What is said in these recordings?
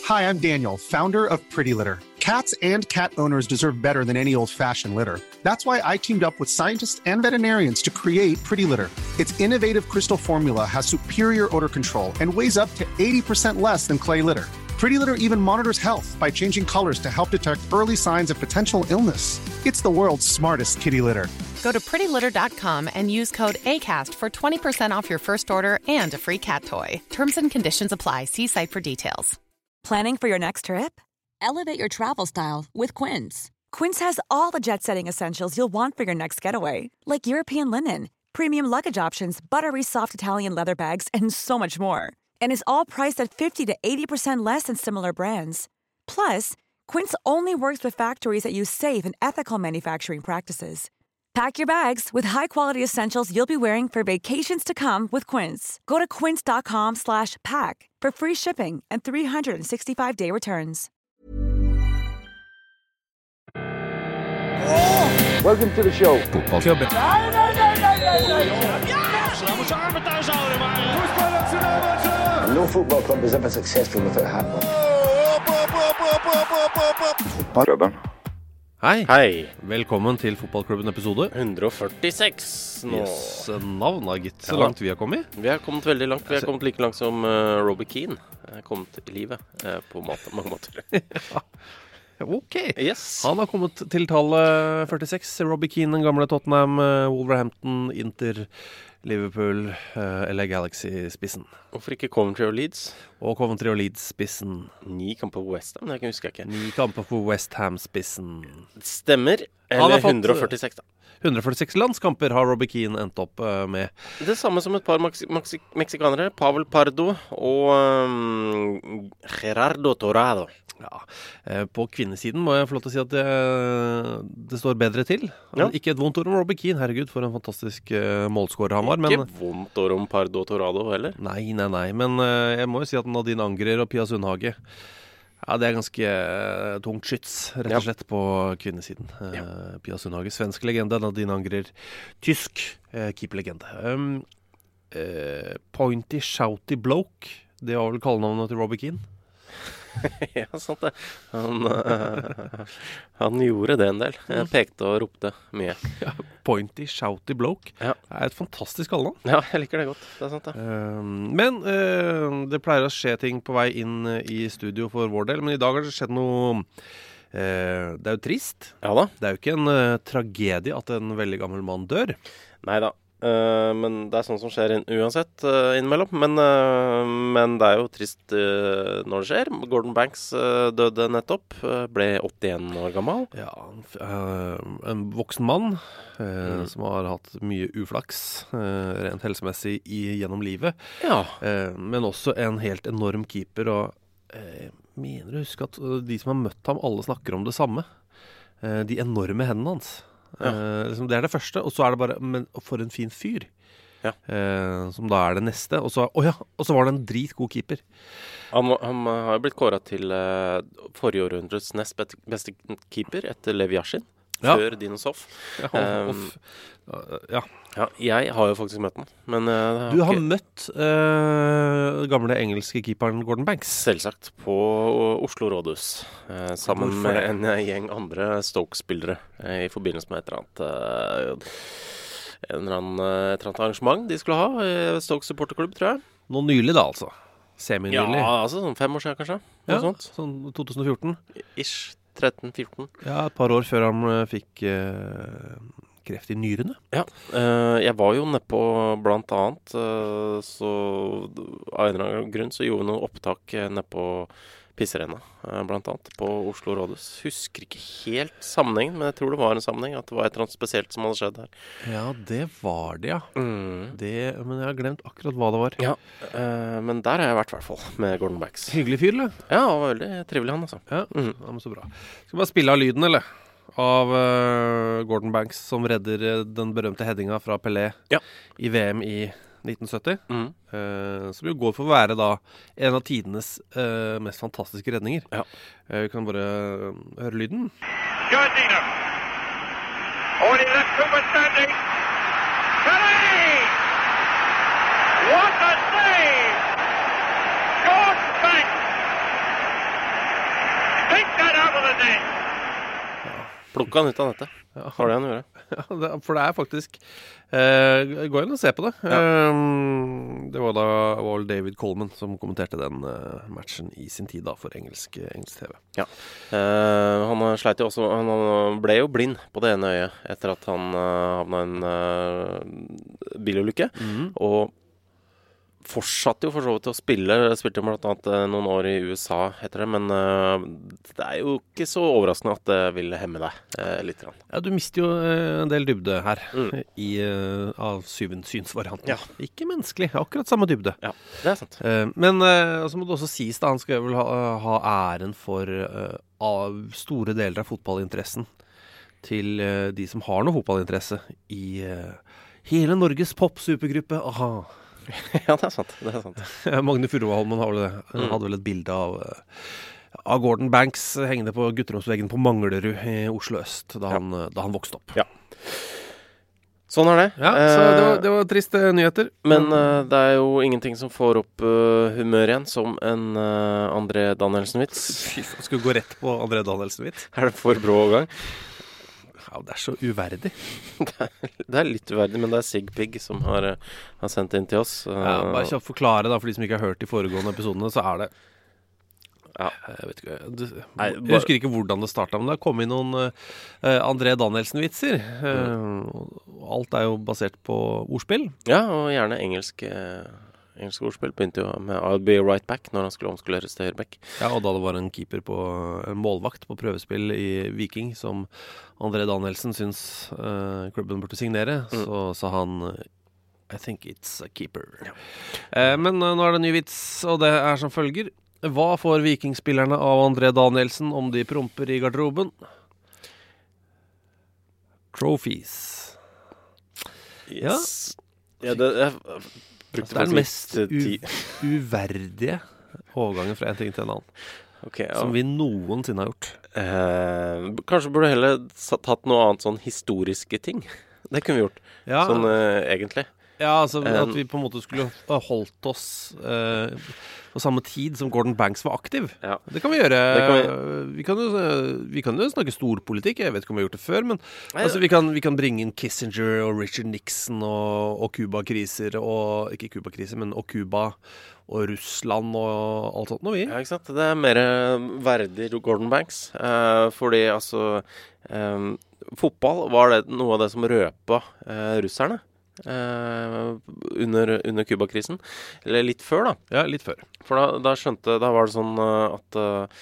Hi, I'm Daniel, founder of Pretty Litter. Cats and cat owners deserve better than any old-fashioned litter. That's why I teamed up with scientists and veterinarians to create Pretty Litter. Its innovative crystal formula has superior odor control and weighs up to 80% less than clay litter. Pretty Litter even monitors health by changing colors to help detect early signs of potential illness. It's the world's smartest kitty litter. Go to prettylitter.com and use code ACAST for 20% off your first order and a free cat toy. Terms and conditions apply. See site for details. Planning for your next trip? Elevate your travel style with Quince. Quince has all the jet-setting essentials you'll want for your next getaway, like European linen, premium luggage options, buttery soft Italian leather bags, and so much more. And is all priced at 50 to 80% less than similar brands. Plus, Quince only works with factories that use safe and ethical manufacturing practices. Pack your bags with high-quality essentials you'll be wearing for vacations to come with Quince. Go to quince.com/pack for free shipping and 365-day returns. Welcome to the show. Fotballklubben. No football club is ever successful without a hat. Fotballklubben. Hei. Velkommen til Fotballklubben episode 146 nå. Yes, navn da, gitt. Så langt vi har kommet. Vi har kommet veldig langt. Vi har kommet like langt som Robbie Keane. Kommet i livet på mange måter. Ja. Ok. Yes. Han har kommet til tallet 46. Robbie Keane, den gamle Tottenham, Wolverhampton, Inter, Liverpool, LA Galaxy-spissen. Hvorfor ikke Coventry og Leeds? Og Coventry og Leeds-spissen. 9 kamper på West Ham, det husker jeg ikke. 9 kamper på West Ham-spissen. Stemmer. Eller 146 da. 146 landskamper har Robbie Keane endt opp med. Det samme som et par meksikanere, Pavel Pardo og Gerardo Torrado. Ja, på kvinnesiden må jeg få lov til å si at det står bedre til. Ja. Ikke et vondt ord om Robbie Keane, herregud, for en fantastisk målskårer han var. Ikke vondt ord om Pardo og Torrado heller? Nei, men jeg må jo si at Nadine Angrer og Pia Sundhage, ja, det er ganske tungt skyts, rett og slett, på kvinnesiden. Pia Sundhage, svensk legende, Nadine Angrer, tysk keeperlegende. Pointy Shouty Bloke, det var vel kallenavnet til Robbie Keane. Ja, sant det. Han gjorde det en del. Jeg pekte og ropte mye. Ja, Pointy Shouty Bloke. Ja. Det er et fantastisk kallenavn. Ja, jeg liker det godt. Det er sant det. Men det pleier å skje ting på vei inn i studio for vår del. Men i dag har det skjedd noe det er jo trist. Ja da. Det er jo ikke en tragedie at en veldig gammel mann dør. Neida. Men det er sånn som skjer uansett innimellom. Men det er jo trist når det skjer. Gordon Banks døde nettopp. Ble 81 år gammel. Ja, en voksen mann som har hatt mye uflaks rent helsemessig gjennom livet. Ja. Men også en helt enorm keeper. Og mener å huske at de som har møtt ham, alle snakker om det samme. De enorme hendene hans. Ja. Det er det første, og så er det bare men for en fin fyr. Ja. Som da er det neste. Og så var det en dritgod keeper. Han har jo blitt kåret til forrige århundrets nest beste keeper etter Lev Yashin. Før Dinosoff. Ja. Jeg har jo faktisk møtt den. Men du har møtt gamle engelske keeperen Gordon Banks? Selvsagt, på Oslo Rådhus. Sammen med en gjeng andre Stoke-spillere i forbindelse med et eller annet arrangement de skulle ha. Stoke supporterklubb, tror jeg. Nå nylig da, altså? Semi-nylig? Ja, altså sånn 5 år siden kanskje. Ja, sånn 2014? Ish. 13-14. Ja, et par år før han fikk kreft i nyrene. Ja, jeg var jo nede på blant annet, så av en eller annen grunn så gjorde vi noen opptak nede på Pisserena, blant annet, på Oslo Rådhus. Husker ikke helt sammenhengen, men jeg tror det var en sammenheng, at det var et eller annet spesielt som hadde skjedd her. Ja, det var det, ja. Men jeg har glemt akkurat hva det var. Ja, men der har jeg vært i hvert fall, med Gordon Banks. Hyggelig fyr, eller? Ja, det var veldig trivelig han, altså. Ja, men så bra. Skal vi bare spille av lyden, eller? Av Gordon Banks, som redder den berømte headinga fra Pelé i VM i 1970, som jo går for å være da en av tidenes mest fantastiske redninger. Ja. Vi kan bare høre lyden. Jorginho. Oh, he left Cooper standing. Pelé! What a save! Gordon Banks Take that out of the net. Plukka han ut av nettet. Var det han gjorde? Ja, for det faktisk gå inn og se på det. Det var vel David Coleman som kommenterte den matchen i sin tid da, for engelsk TV. Ja. Han sleit jo også, han ble jo blind på det ene øyet etter at han havna i en bilulykke, og fortsatte jo for så vidt til å spilte blant annet noen år i USA heter det, men det jo ikke så overraskende at det vil hemme deg litt. Ja, du mister jo en del dybde her av synsvarianten. Ja. Ikke menneskelig, akkurat samme dybde. Ja, det sant. Men så må det også sies da, han skal vel ha æren for av store deler av fotballinteressen til de som har noe fotballinteresse i hele Norges pop-supergruppe. Aha. Ja, det sant. Magne Furuholmen hadde vel et bilde av Gordon Banks hengende på gutteromsveggen på Manglerud i Oslo Øst da han vokste opp. Ja. Sånn det. Ja, så det var triste nyheter. Men det jo ingenting som får opp humør igjen som en André Danielsen-vits. Fy, skal vi gå rett på André Danielsen-vits? Det for brå gang? Ja, det så uverdig. Det litt uverdig, men det Sigpig som har sendt inn til oss. Ja, bare kjapt forklare da, for de som ikke har hørt de foregående episodene, så det jeg vet ikke, jeg husker ikke hvordan det startet, men det kom inn noen André Danielsen-vitser. Alt jo basert på ordspill. Ja, og gjerne engelsk ordspill. Begynte jo med I'll be right back når han skulle omskoleres til høyreback. Ja, og da det var en målvakt på prøvespill i Viking som André Danielsen syns klubben burde signere, så sa han I think it's a keeper. Ja. Men nå det en ny vits, og det som følger. Hva får vikingspillerne av André Danielsen om de promper i garderoben? Trophies. Yes. Ja, det brukte den mest uverdige overgangen fra en ting til en annen. Okay, ja. Som vi noensinne har gjort. Kanskje burde heller tatt noe annet sånn historiske ting. Det kunne vi gjort. Ja. Sånn egentlig. Ja, altså at vi på en måte skulle holdt oss på samme tid som Gordon Banks var aktiv. Ja. Det kan vi gjøre. Vi kan jo snakke storpolitikk. Jeg vet ikke om vi har gjort det før, men altså, vi kan bringe inn Kissinger og Richard Nixon og Cuba-kriser, og ikke Cuba-kriser, men og Cuba og Russland og alt sånt noe vi. Ja, ikke sant? Det mer verdig Gordon Banks, fordi altså fotball var det noe av det som røpa russerne. Under Cuba-krisen. Eller litt før da. Ja, litt før. For da var det sånn at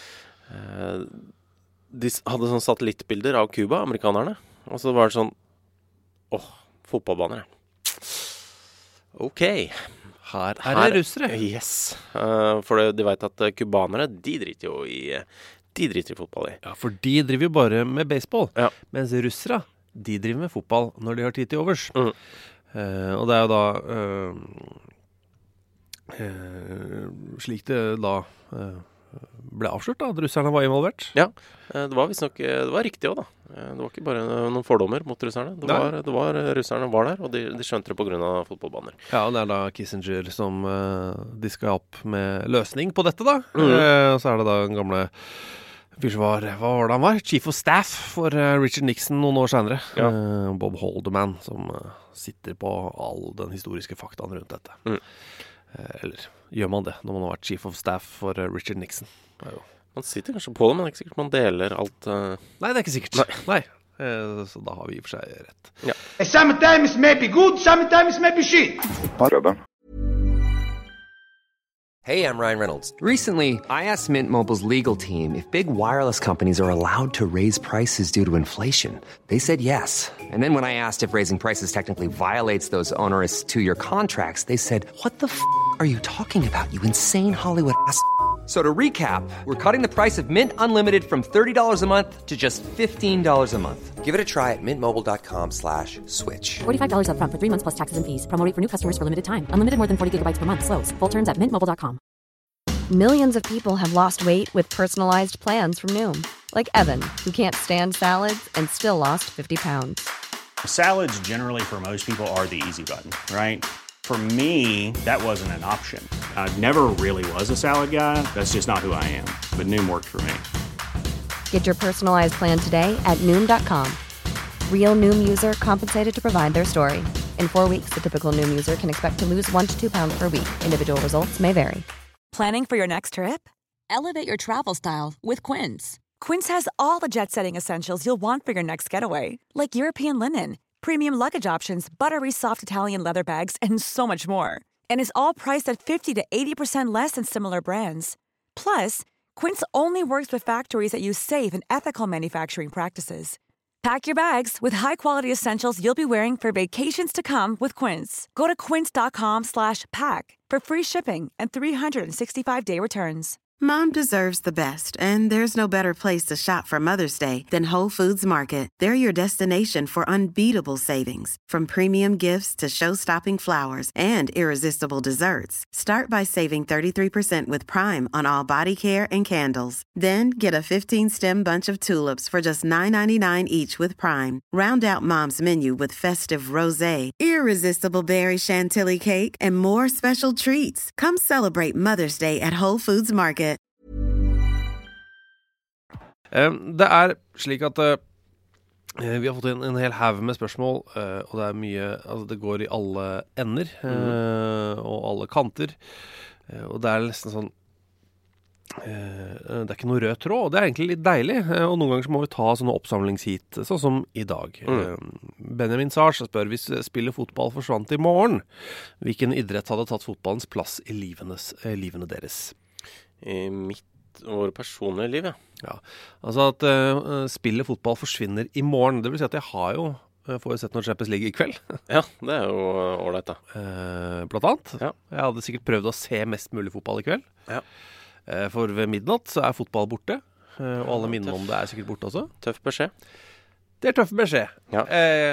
de hadde sånn satellittbilder av Cuba, amerikanerne. Og så var det sånn fotballbaner. Ok. Her det russere. Yes. For de vet at kubanere, de driter jo i fotball i. Ja, for de driver jo bare med baseball. Ja. Mens russere, de driver med fotball når de har tid til overs. Og det jo da slik det da ble avslørt da, at russerne var involvert. Ja, det var visstnok, det var riktig også da. Det var ikke bare noen fordommer mot russerne. Det var russerne var der, og de skjønte det på grunn av fotballbaner. Ja, og det da Kissinger som diska opp med løsning på dette da. Og så det da den gamle hva var det han var? Chief of Staff for Richard Nixon noen år senere. Ja. Bob Haldeman, som sitter på all den historiske faktaen rundt dette. Eller gjør man det når man har vært Chief of Staff for Richard Nixon? Man sitter kanskje på det, men det ikke sikkert man deler alt. Nei, det ikke sikkert. Nei. Så da har vi I og for seg rett. Ja. Sometimes may be good, sometimes may be shit. Hey, I'm Ryan Reynolds. Recently, I asked Mint Mobile's legal team if big wireless companies are allowed to raise prices due to inflation. They said yes. And then when I asked if raising prices technically violates those onerous two-year contracts, they said, what the f*** are you talking about, you insane Hollywood ass So to recap, we're cutting the price of Mint Unlimited from $30 a month to just $15 a month. Give it a try at mintmobile.com/switch. $45 up front for 3 months plus taxes and fees. Promo rate for new customers for limited time. Unlimited more than 40 gigabytes per month. Slows full terms at mintmobile.com. Millions of people have lost weight with personalized plans from Noom. Like Evan, who can't stand salads and still lost 50 pounds. Salads generally for most people are the easy button, right? For me, that wasn't an option. I never really was a salad guy. That's just not who I am. But Noom worked for me. Get your personalized plan today at Noom.com. Real Noom user compensated to provide their story. In 4 weeks, the typical Noom user can expect to lose 1 to 2 pounds per week. Individual results may vary. Planning for your next trip? Elevate your travel style with Quince. Quince has all the jet-setting essentials you'll want for your next getaway, like European linen, premium luggage options, buttery soft Italian leather bags, and so much more. And is all priced at 50 to 80% less than similar brands. Plus, Quince only works with factories that use safe and ethical manufacturing practices. Pack your bags with high-quality essentials you'll be wearing for vacations to come with Quince. Go to quince.com/pack for free shipping and 365-day returns. Mom deserves the best, and there's no better place to shop for Mother's Day than Whole Foods Market. They're your destination for unbeatable savings, from premium gifts to show-stopping flowers and irresistible desserts. Start by saving 33% with Prime on all body care and candles. Then get a 15-stem bunch of tulips for just $9.99 each with Prime. Round out Mom's menu with festive rosé, irresistible berry chantilly cake, and more special treats. Come celebrate Mother's Day at Whole Foods Market. Det slik at vi har fått inn en hel haug med spørsmål, og det mye, altså det går i alle ender og alle kanter, og det nesten sånn det ikke noe rød tråd, og det egentlig litt deilig, og noen ganger så må vi ta sånne oppsamlingshit, sånn som i dag. Benjamin Sars spør, hvis spillet fotball forsvant i morgen, hvilken idrett hadde tatt fotballens plass i livene deres? I våre personlige liv, ja. Altså at spillet fotball forsvinner i morgen. Det vil si at jeg får jo sett noen Champions League i kveld. Ja, det jo ordentlig da. Blant annet. Ja. Jeg hadde sikkert prøvd å se mest mulig fotball i kveld. Ja. For ved midnatt så fotball borte. Og alle minnene om det sikkert borte også. Tøff beskjed. Det tøff beskjed. Ja.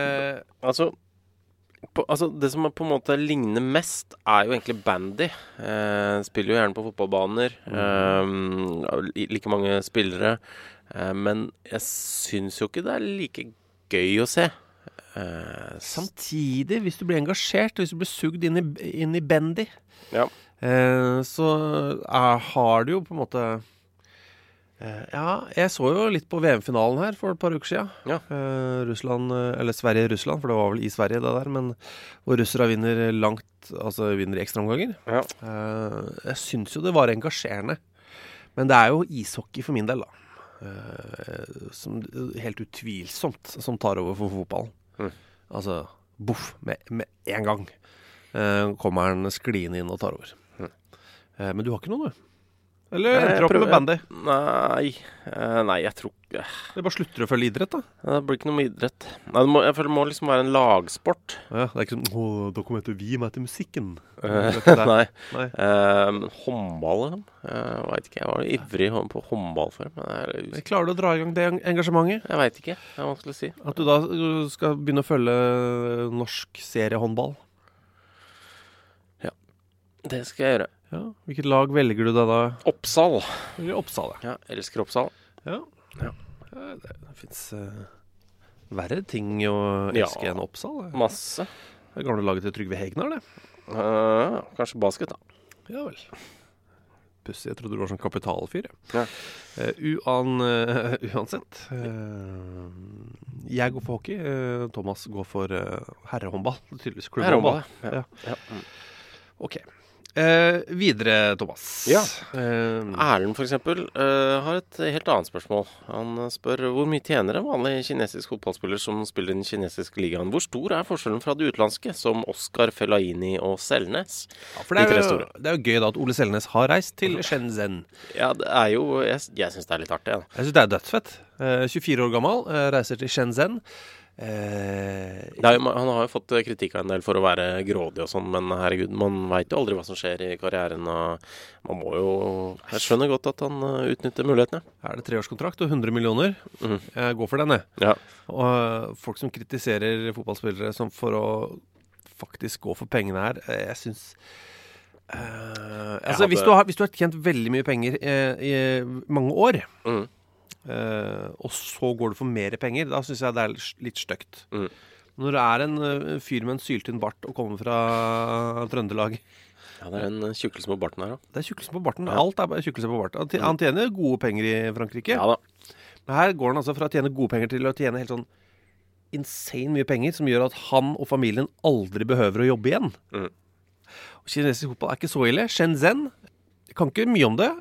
Altså, det som på en måte ligner mest jo egentlig bandy. Spiller jo gjerne på fotballbaner. Like mange spillere. Men jeg synes jo ikke det like gøy å se. Samtidig, hvis du blir engasjert, hvis du blir sugd inn i bandy, ja. Så har du jo på en måte ja, jeg så jo litt på VM-finalen her for et par uker siden. Ja. Russland, eller Sverige-Russland, for det var vel i Sverige det der, men hvor russere vinner vinner i ekstraomganger. Ja. Jeg synes jo det var engasjerende. Men det jo ishockey for min del da. Som helt utvilsomt som tar over for fotballen. Altså, boff, med en gang kommer han sklien inn og tar over. Men du har ikke noe, du? Eller endte du opp med bandy? Nei, jeg tror ikke. Det bare slutter å følge idrett, da? Det blir ikke noe med idrett. Nei, jeg føler det må liksom være en lagsport. Ja, det ikke sånn, da kommer jeg til å vie meg til musikken. Nei. Håndball, jeg vet ikke. Jeg var ivrig på håndball før. Klarer du å dra i gang det engasjementet? Jeg vet ikke, det vanskelig å si. At du da skal begynne å følge norsk seriehåndball? Ja, det skal jeg gjøre. Ja, hvilket lag velger du da? Oppsal. Oppsal, ja. Jeg elsker Oppsal. Ja. Det finnes verre ting å elske enn Oppsal. Masse. Det gamle laget til Trygve Hegnar, det. Kanskje basket, da. Ja vel. Pussig, jeg trodde du var sånn kapitalfyr. Ja. Uansett. Jeg går for hockey. Thomas går for herrehåndball. Tydeligvis klubbhåndball. Ja. Ok. Videre, Thomas. Ja. Erlend for eksempel har et helt annet spørsmål. Han spør hvor mye tjener en vanlig kinesisk fotballspiller som spiller i den kinesiske ligaen. Hvor stor forskjellen fra det utenlandske, som Oscar Fellaini og Selnes? Ja, for det er jo gøy da at Ole Selnes har reist til Shenzhen. Ja, det jo, jeg synes det litt artig. Ja. Jeg synes det dødsfett. 24 år gammel, reiser til Shenzhen. Han har jo fått kritikk av en del for å være grådig og sånn, men herregud, man vet jo aldri hva som skjer i karrieren, og man må jo, jeg skjønner godt at han utnytter mulighetene. Det 3-årskontrakt og 100 millioner. Jeg går for den, jeg. Ja. Og folk som kritiserer fotballspillere som for å faktisk gå for pengene her, jeg synes hvis du har tjent veldig mye penger i mange år, og så går du for mer penger, da synes jeg det litt støkt. Når det en fyr med en syltynn bart og kommer fra Trøndelag. Ja, det en tjukkelse på barten her da. Det tjukkelse på barten, alt bare tjukkelse på barten. Han tjener gode penger i Frankrike. Ja da. Her går han altså fra å tjene gode penger til å tjene helt sånn insane mye penger, som gjør at han og familien aldri behøver å jobbe igjen. Og kinesisk fotball ikke så ille. Shenzhen, jeg kan ikke mye om det.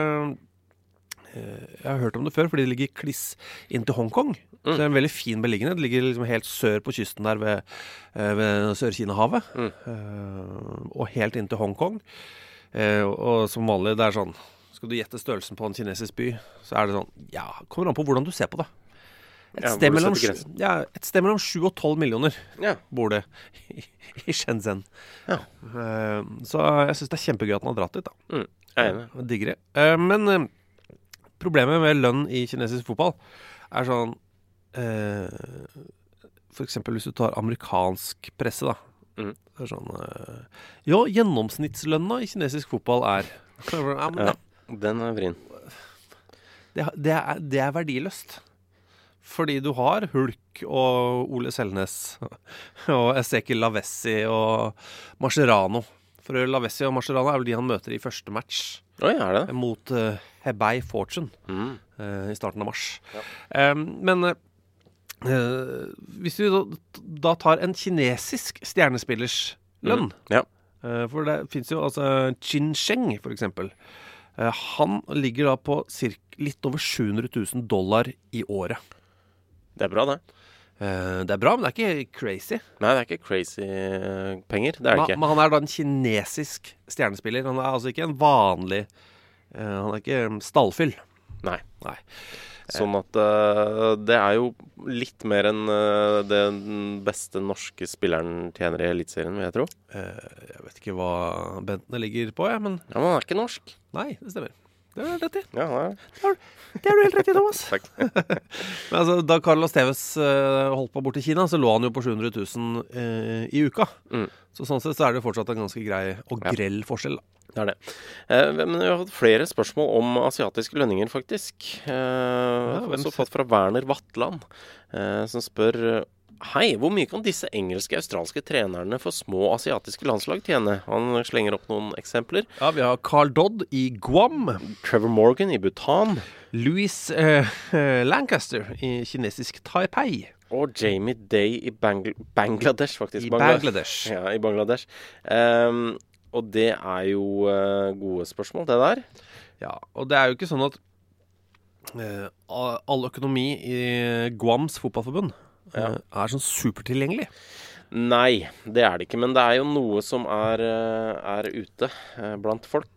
Jeg har hørt om det før, fordi det ligger kliss inn til Hongkong. Så det en veldig fin beliggenhet. Det ligger liksom helt sør på kysten der ved Sør-Kina-havet. Og helt inn til Hongkong. Og som vanlig, det sånn, skal du gjette størrelsen på en kinesisk by, så det sånn, ja, kommer an på hvordan du ser på det. Et sted mellom 7 og 12 millioner bor det i Shenzhen. Så jeg synes det kjempegøy at han har dratt dit da. Jeg enig. Digger det. Men problemet med lønn i kinesisk fotball sånn for eksempel hvis du tar amerikansk presse da. Det sånn ja, gjennomsnittslønna i kinesisk fotball den vrien. Det verdiløst. Fordi du har Hulk og Ole Selnes og Ezekiel Lavezzi og Mascherano. For Lavezzi og Mascherano vel de han møter i første match mot Hebei Fortune i starten av mars. Men hvis vi da tar en kinesisk stjernespillers lønn, for det finnes jo altså Qin Sheng for eksempel. Han ligger da på litt over $700,000 i året. Det bra det. Det bra, men det ikke crazy. Nei, det ikke crazy penger, det det ikke. Men han da en kinesisk stjernespiller. Han altså ikke en vanlig, han ikke stallfyll. Nei. Sånn at det jo litt mer enn den beste norske spilleren tjener i elitserien, vil jeg tro. Jeg vet ikke hva Bentene ligger på, men... Ja, men han ikke norsk. Nei, det stemmer. Det du helt rett i. Ja, det du helt rett i, Thomas. Takk. Men altså, da Carlos Tevez holdt på bort i Kina, så lå han jo på 700,000 i uka. Så sånn sett så det fortsatt en ganske grei og grell forskjell da. Det det. Men vi har hatt flere spørsmål om asiatiske lønninger, faktisk. Jeg har også fått fra Werner Vatland, som spør... Hei, hvor mye kan disse engelske-australske trenerne for små asiatiske landslag tjene? Han slenger opp noen eksempler. Ja, vi har Carl Dodd i Guam. Trevor Morgan i Bhutan. Louis Lancaster i kinesisk Taipei. Og Jamie Day i Bangladesh, faktisk. Bangladesh. Ja, i Bangladesh. Og det jo gode spørsmål, det der. Ja, og det jo ikke sånn at all økonomi i Guams fotballforbund sånn supertilgjengelig. Nei, det det ikke, men det jo noe som ute blant folk.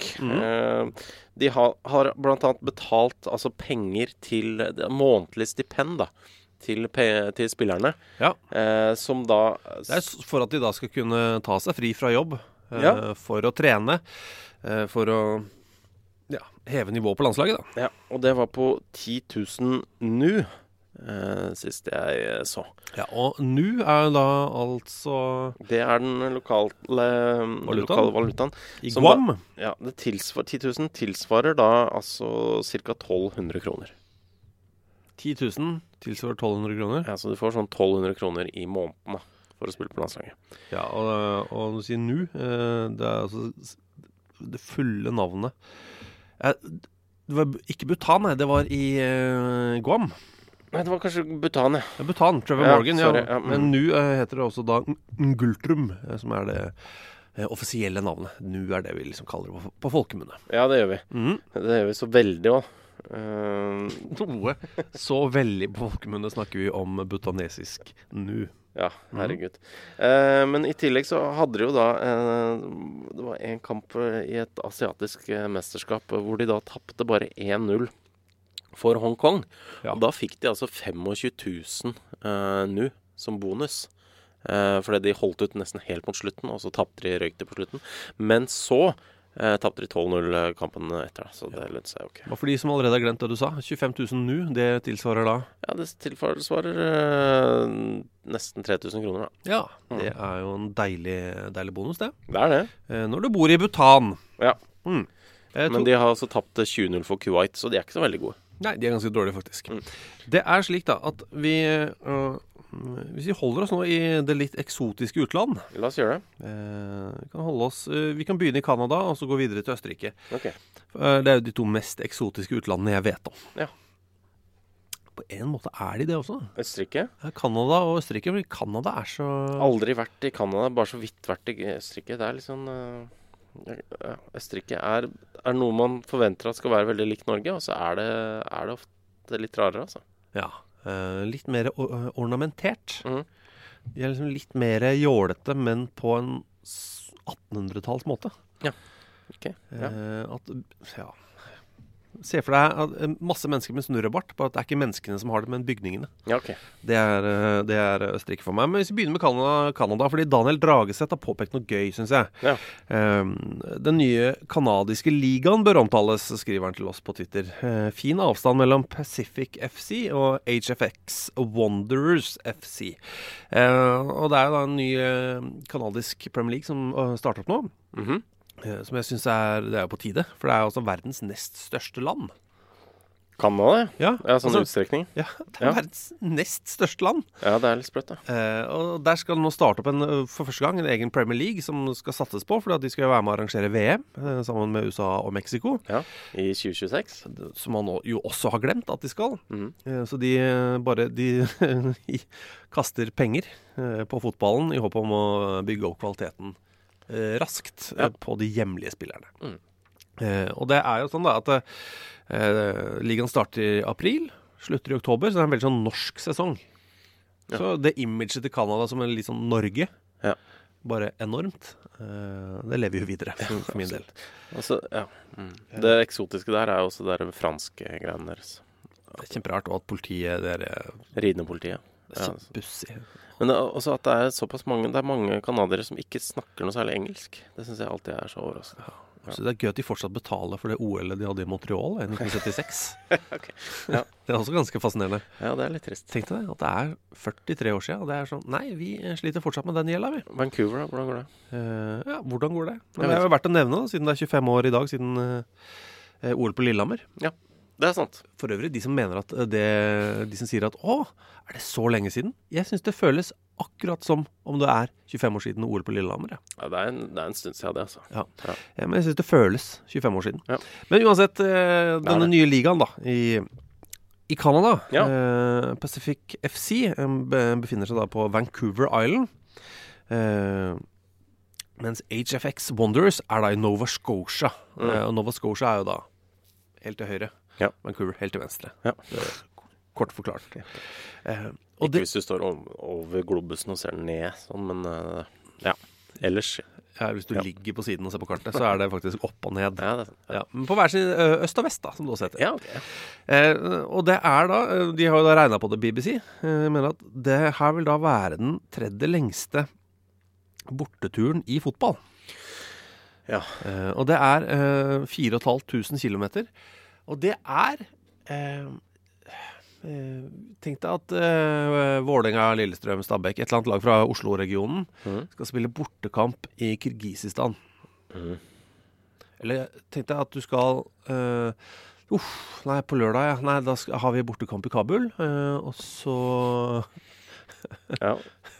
De har blant annet betalt altså penger til månedlig stipend da, til spillerne. Ja. Som da... Det for at de da skal kunne ta seg fri fra jobb, for å trene, for å heve nivået på landslaget da. Ja, og det var på 10 000 nu. Sist jeg så. Ja, og nu da altså... Det den lokale valutaen. I Guam? Ja, det 10 000 tilsvarer da altså cirka 1200 kroner. 10 000 tilsvarer 1200 kroner? Ja, så du får sånn 1200 kroner i måneden da, for å spille på landslaget. Ja, og du sier nu, det altså det fulle navnet. Det var ikke Bhutan, det var i Guam. Nei, det var kanskje Bhutan, ja. Bhutan, Trevor Morgan, ja. Men nu heter det også da Ngultrum, som det offisielle navnet. Nu det vi liksom kaller det på folkemunne. Ja, det gjør vi. Det gjør vi så veldig også. Noe så veldig på folkemunne snakker vi om bhutanesisk nu. Ja, herregud. Men i tillegg så hadde de jo da det var en kamp i et asiatisk mesterskap hvor de da tappte bare 1-0 for Hong Kong. Og da fikk de altså 25 000 nu som bonus. Fordi de holdt ut nesten helt mot slutten, og så tappte de røykte på slutten. Men så tappte de 12-0 kampen etter, så det lønte seg jo ikke. Og for de som allerede har glemt det du sa, 25 000 nu, det tilsvarer da? Ja, det tilsvarer nesten 3000 kroner da. Ja, det jo en deilig bonus det. Det det. Når du bor i Bhutan. Ja. Men de har altså tapt 20-0 for Kuwait, så de ikke så veldig gode. Nei, de ganske dårlige faktisk. Det slik da, at hvis vi holder oss nå i det litt eksotiske utland. La oss gjøre det. Vi kan begynne i Kanada, og så gå videre til Østerrike. Okay. Det jo de 2 mest eksotiske utlandene jeg vet om. Ja. på en måte de det også. Østerrike? Kanada og Østerrike, men Kanada så... Aldri vært I Kanada, bare så vidt vært I Østerrike. Det litt sånn... Østerrike noe man forventer at skal være veldig likt Norge, og så det ofte litt rarere, altså. Ja, litt mer ornamentert. De liksom litt mer jålete, men på en 1800-talls måte. Ja, ok. Se for deg at masse mennesker med snurrebart, bare at det ikke menneskene som har det, men bygningene. Ja, ok. Det Østerrike for meg. Men hvis vi begynner med Kanada, fordi Daniel Drageseth har påpekt noe gøy, synes jeg. Ja. Den nye kanadiske ligaen bør omtales, skriver han til oss på Twitter. Fin avstand mellom Pacific FC og HFX Wanderers FC. Og det jo da en ny kanadisk Premier League som starter opp nå. Som jeg synes det på tide, for det også verdens nest største land. Kanada, ja. Ja, sånn utstrekning. Ja, det verdens nest største land. Ja, det litt sprøtt, da. Og der skal det nå starte opp for første gang en egen Premier League som skal satses på, for de skal være med å arrangere VM sammen med USA og Mexico. Ja, I 2026. Som man jo også har glemt at de skal. Så de kaster penger på fotballen I håp om å bygge opp kvaliteten raskt på de hjemlige spillerne. Og det jo sånn da at ligaen starter I april, slutter I oktober, så det en veldig sånn norsk sesong. Så det imaget til Kanada som litt sånn Norge, bare enormt, det lever jo videre for min del. Altså, det eksotiske der også det franske greiene deres. Det kjemperart, og at politiet ridende politiet. Det kjempebussig. Men også at det såpass mange, det mange kanadiere som ikke snakker noe særlig engelsk. Det synes jeg alltid så overraskende. Ja. Så det gøy at de fortsatt betaler for det OL de hadde I Montreal I 1976. Okay. Ja. Det også ganske fascinerende. Ja, det litt trist. Tenk deg at det 43 år siden, og det sånn, nei, vi sliter fortsatt med den gjelda, vi. Vancouver, hvordan går det? Ja, hvordan går det? Men det jo verdt å nevne, siden det 25 år I dag, siden OL på Lillehammer. Ja. Det sant. For øvrig, de som mener at de som sier at det så lenge siden? Jeg synes det føles akkurat som om det 25 år siden OL på Lillehammer. Ja, det en stund siden det, altså. Ja, men jeg synes det føles 25 år siden. Ja. Men uansett, denne nye ligaen da, I Kanada, Pacific FC, befinner seg da på Vancouver Island, mens HFX Wanderers da I Nova Scotia. Og Nova Scotia jo da helt til høyre. Vancouver helt til venstre. Kort forklart. Ikke hvis du står over globusen og ser ned, sånn, men ellers. Ja, hvis du ligger på siden og ser på kartet, så det faktisk opp og ned. Ja, det sant. Ja. Men på hver sin øst og vest da, som du også heter. Ja, okay. Og det da, de har jo da regnet på det BBC, mener at det her vil da være den tredje lengste borteturen I fotball. Ja. Og det 4.500 kilometer. Og det tenk deg at Vålerenga, Lillestrøm, Stabæk, et eller annet lag fra Oslo-regionen skal spille bortekamp I Kirgisistan. Eller tenk deg at du skal nei, på lørdag, nei, da har vi bortekamp I Kabul, og så ja.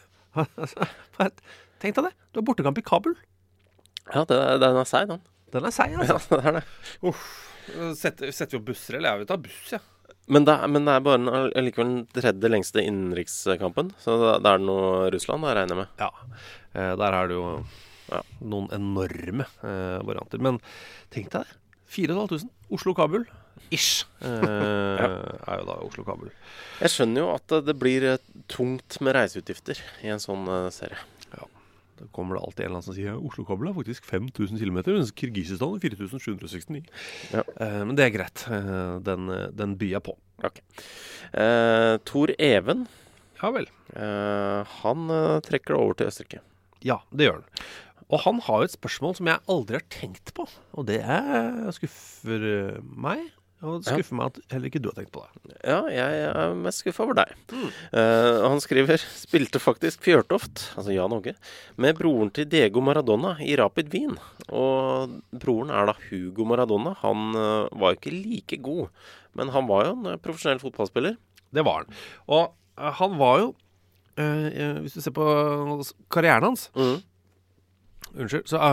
Tenk deg det, du har bortekamp I Kabul. Ja, den seig, den. Den seig, altså. Ja, det Setter vi opp busser, eller vi tar buss, ja. Men det bare likevel den tredje lengste innenrikskampen, så det noe Russland, det regner jeg med. Ja, der det jo noen enorme varianter. Men tenk deg det, 4.500, Oslo-Kabul, ish, jo da Oslo-Kabul. Jeg skjønner jo at det blir tungt med reiseutgifter I en sånn serie. Da kommer det alltid en eller annen som sier Oslo-Kabul faktisk 5.000 kilometer, mens Kirgisistan 4.769. Ja. Men det greit. Den byr jeg på. Okay. Tor Even. Ja vel. Han trekker det over til Østerrike. Ja, det gjør han. Og han har jo et spørsmål som jeg aldri har tenkt på, og det skuffer meg. Og det skuffer meg at heller ikke du har tenkt på det. Ja, jeg mest skuffet over deg. Han skriver, spilte faktisk Fjørtoft, altså Jan Åge, med broren til Diego Maradona I Rapid Wien. Og broren da Hugo Maradona. Han var jo ikke like god, men han var jo en profesjonell fotballspiller. Det var han. Og han var jo, hvis du ser på karrieren hans, unnskyld, så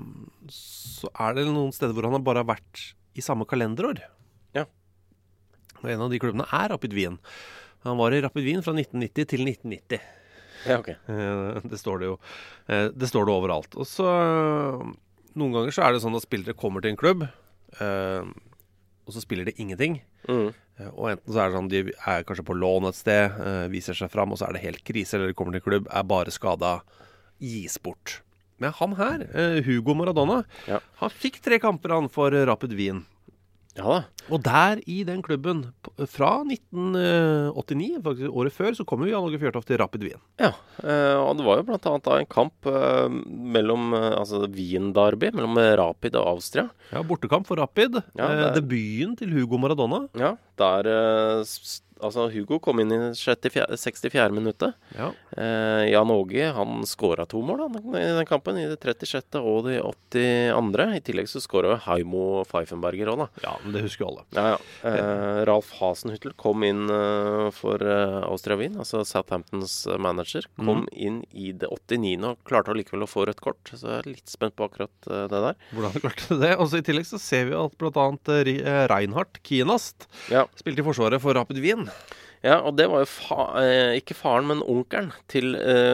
det noen steder hvor han bare har vært I samme kalenderår. Ja. Og en av de klubbene Rapid Wien. Han var i Rapid Wien fra 1990 til 1990. Ja, ok. Det står det jo. Det står det overalt. Og så noen ganger så det sånn at spillere kommer til en klubb, og så spiller de ingenting. Og enten så det sånn, de kanskje på lån et sted, viser seg fram, og så det helt krise, eller de kommer til en klubb, bare skadet, gis bort. Men han her, Hugo Maradona, han fikk 3 kamper han for Rapid Wien. Ja da. Og der i den klubben, fra 1989, faktisk året før, så kom jo Jan Åge Fjørtoft til Rapid Wien. Ja, og det var jo blant annet en kamp mellom, altså Wien-derby, mellom Rapid og Austria. Ja, bortekamp for Rapid. Debuten til Hugo Maradona. Ja, der altså Hugo kom inn i 64. minuttet. Ja. Jan Åge, han skåret 2 mål i den kampen, i det 36. og det 82. I tillegg så skåret Heimo Pfeifenberger også da. Ja, men det husker jo alle. Ja. Ralf Hasenhüttl kom inn for Austria Wien, altså Southamptons manager, kom inn i det 89. og klarte likevel å få rødt kort, så jeg litt spent på akkurat det der. Hvordan klarte det? Og så i tillegg så ser vi at blant annet Reinhard Kienast spilte i forsvaret for Rapid Wien. Ja, og det var jo ikke faren, men onkelen til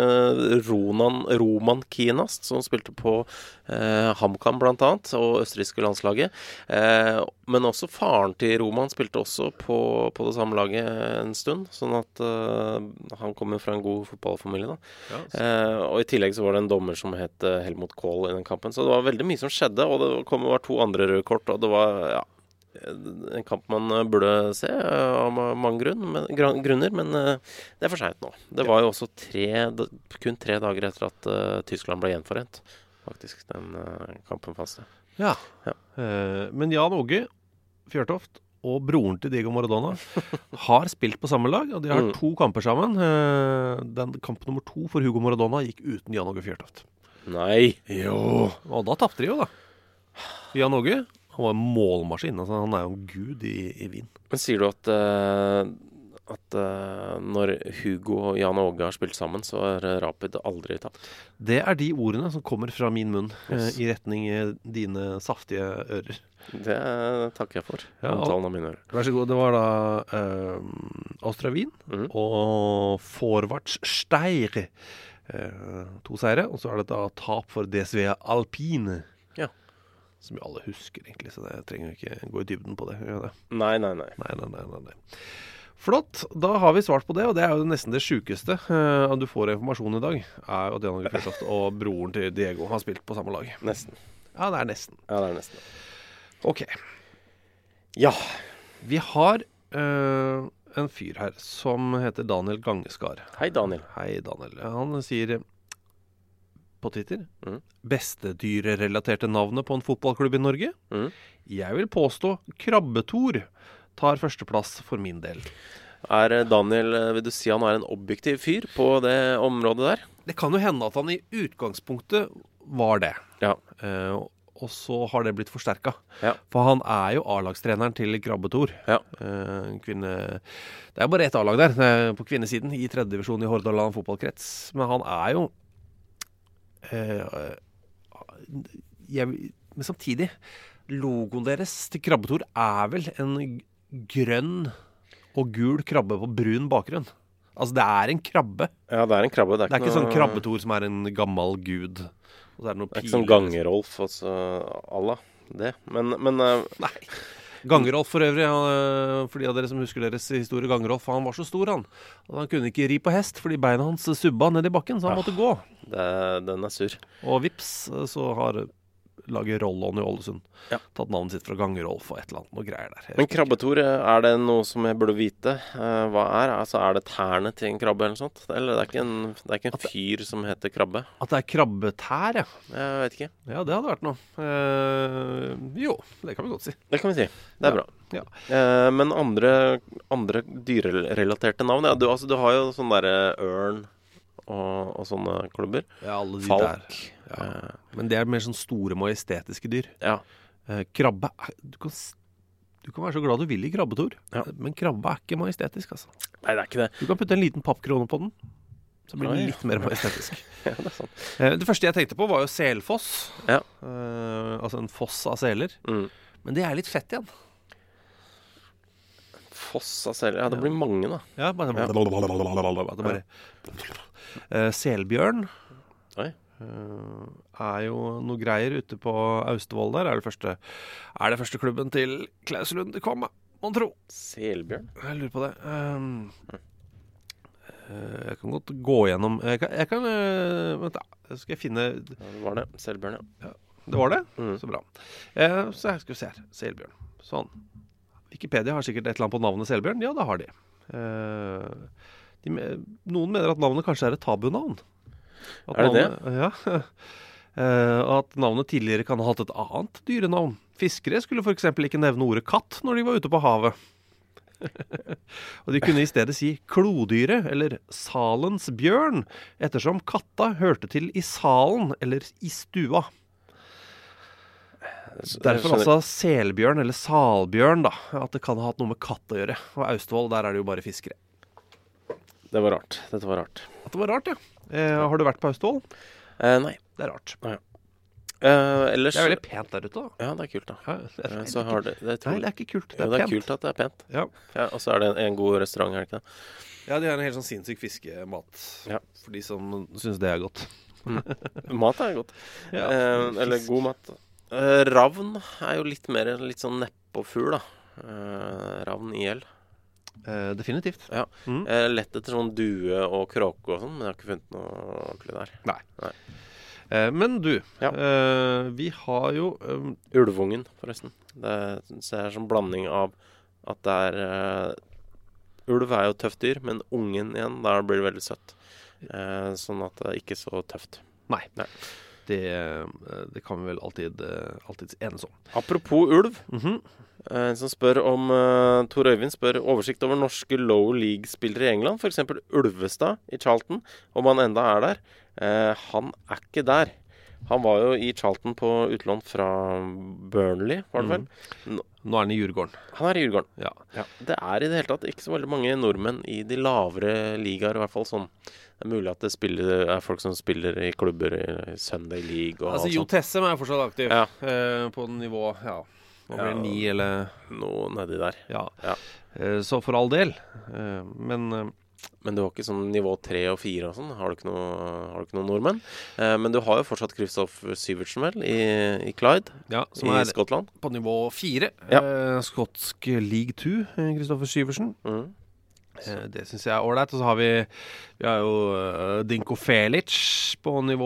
Roman Kienast, som spilte på HamKam blant annet, og østerrikske landslaget. Men også faren til Roman spilte også på det samme laget en stund, sånn at han kom jo fra en god fotballfamilie da. Ja, og i tillegg så var det en dommer som het Helmut Kohl i den kampen, så det var veldig mye som skjedde, og det var 2 andre røde kort, og det var, en kamp man burde se av mange grunner, men det for sent nå. Det var jo også kun 3 dager etter at Tyskland ble gjenforent, faktisk, den kampen fast. Ja. Men Jan Åge Fjørtoft og broren til Diego Maradona har spilt på samme lag, og de har 2 kamper sammen. Den kamp nummer 2 for Hugo Maradona gikk uten Jan Åge Fjørtoft. Nei! Jo, og da tappte de jo da. Jan Åge, han var en målmaskin, altså han jo en gud i Wien. Men sier du at når Hugo og Jan Åge har spilt sammen, så Rapid aldri tapt? Det de ordene som kommer fra min munn i retning dine saftige ører. Det takker jeg for, omtalen av mine ører. Vær så god, det var da Austria Wien og Vorwärts Steyr. 2 seire, og så det da tap for DSV Alpine. Som vi alle husker egentlig, så jeg trenger ikke gå i dybden på det. Nei. Flott, da har vi svart på det, og det jo nesten det sykeste at du får informasjon i dag, jo at Jan Åge Fjørtoft og broren til Diego har spilt på samme lag. Nesten. Ja, det nesten. Ja, det nesten. Ok. Ja. Vi har en fyr her som heter Daniel Gangeskar. Hei, Daniel. Hei, Daniel. Han sier på Twitter, beste dyrerelaterte navnet på en fotballklubb i Norge. Jeg vil påstå Krabbetor tar førsteplass for min del. Daniel, vil du si han en objektiv fyr på det området der? Det kan jo hende at han i utgangspunktet var det. Ja. Og så har det blitt forsterket. Ja. For han jo A-lagstreneren til Krabbetor. Ja. Kvinne... Det bare ett A-lag der, på kvinnesiden, i 3. divisjon i Hordaland fotballkrets. Men han jo men samtidig logoen deres til Krabbetor vel en grønn og gul krabbe på brun bakgrunn. Altså det en krabbe. Ja, det en krabbe. Det ikke sånn Krabbetor som en gammel gud. Og så det noe det ikke sånn Gangerolf, altså Allah, det. Men nei. Gangerolf for øvrig, for de av dere som husker deres historie, Gangerolf, han var så stor han kunne ikke ri på hest, fordi beina hans subba ned i bakken, så han måtte gå. Den sur. Og vips, så har laget Rollon i Ålesund tatt navnet sitt fra Gangerolf og et eller annet, noe greier der. Men Krabbetor, det noe som jeg burde vite? Hva Altså det tærne til en krabbe eller noe sånt? Eller det ikke en fyr som heter krabbe? At det krabbetær, ja. Jeg vet ikke. Ja, det hadde vært noe. Jo, det kan vi godt si. Det kan vi si. Det bra. Ja. Men andre dyrerelaterte navn, du har jo sånn der ørn og sånne klubber. Ja, alle de Falk. Der. Ja. Men det mer sånn store, majestetiske dyr. Ja. Krabbe, du kan være så glad du vil i krabbetor, men krabbe ikke majestetisk, altså. Nei, det ikke det. Du kan putte en liten pappkrone på den, så blir den litt mer majestetisk. Ja, det sant. Det første jeg tenkte på var jo selfoss. Ja. Altså en foss av seler. Men det litt fett igjen. Fossa selv. Ja, det blir mange da. Ja, bare Selbjørn. Oi. Er jo noe greier ute på Austevoll der. Er det første klubben til Klaus Lund komme, man tror. Selbjørn? Jeg lurer på det. Jeg kan godt gå gjennom jeg kan vent da, skal jeg finne ja, det var det, Selbjørn, ja. Det var det? Så bra. Så her skal vi se her, Selbjørn. Sånn. Wikipedia har sikkert et eller annet på navnet Selbjørn. Ja, det har de. Noen mener at navnet kanskje er et tabunavn. Er det navnet, det? Ja. At navnet tidligere kan ha hatt et annet dyrenavn. Fiskere skulle for eksempel ikke nevne ordet katt når de var ute på havet. Og de kunne i stedet si klodyret eller salens bjørn, ettersom katta hørte til i salen eller i stua. Derfor altså selbjørn eller salbjørn da, at det kan ha hatt noe med katt å gjøre. Og Austevoll, der er det jo bare fiskere. Det var rart, dette var rart. Det var rart, ja. Har du vært på Austevoll? Nei. Det er rart. Ja. Ellers, det er veldig pent der ute da. Ja, det er kult da. Ja, så har det, Nei, det er ikke kult, det er pent. Det er pent. Kult at det er pent. Ja. Ja, og så er det en god restaurant her, ikke det? Ja, de har en helt sånn sinnssyk fiskemat. Ja. For de som synes det er godt. Mat er godt. Ja, eller god mat. Ravn er jo litt sånn neppåfugl da. Ravn i el. Definitivt. Ja. Lett etter sånn due og kråke og sånn, men jeg har ikke funnet noe ordentlig der. Nei. Men du, vi har jo Ulvungen, forresten. Det er sånn blanding av at det er ulv er jo tøft dyr, men ungen igjen, der blir det veldig søtt. Sånn at det er ikke så tøft. Nei. Det kan vi vel alltid enes om. Apropos ulv, en som spør om Tor Øyvind spør oversikt over norske low league-spillere i England, for eksempel Ulvestad i Charlton, om han enda er der. Han er ikke der. Han var jo i Charlton på utlån fra Burnley, var det vel? Nå er han i Djurgården. Han er i Djurgården. Ja. Det er i det hele tatt ikke så veldig mange nordmenn i de lavere ligaer, i hvert fall sånn. Det er mulig at det er folk som spiller i klubber i Sunday League og altså, Jo Tessem er fortsatt aktiv på nivå, Nå blir det 9 eller noe nedi der. Ja. Så for all del. Men du har ikke sånn nivå 3 og 4 og sånn? Har du ikke noen nordmenn? Men du har jo fortsatt Kristoffer Syvertsen vel i Clyde som i er Skottland. På nivå 4. Skotsk League 2, Kristoffer Syvertsen. Det synes jeg er ordentlig. Og så har vi har jo Dinko Felic på nivå